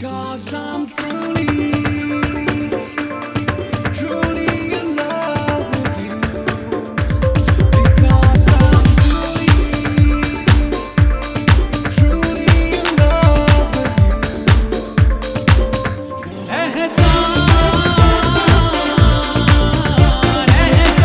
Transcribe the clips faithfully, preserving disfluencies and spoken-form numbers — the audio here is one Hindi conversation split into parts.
Because I'm truly, truly in love with you. Because I'm truly, truly in love with you. एहसान,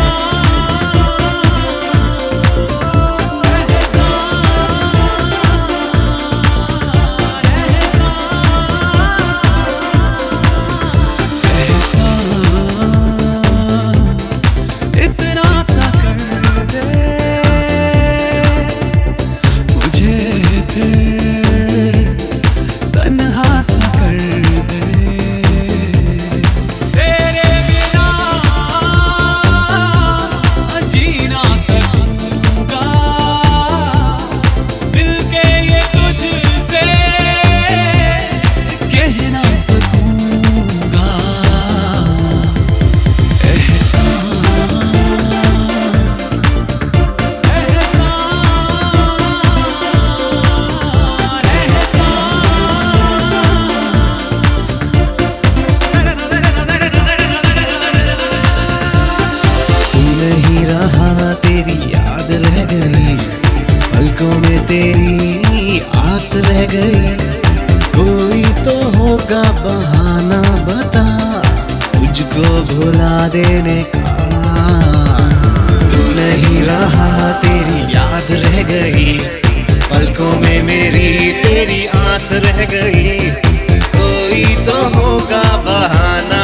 तेरी याद रह गई, पलकों में तेरी आस रह गई। कोई तो होगा बहाना, बता तुझको भुला देने का। तू नहीं रहा, तेरी याद रह गई, पलकों में मेरी तेरी आस रह गई। कोई तो होगा बहाना,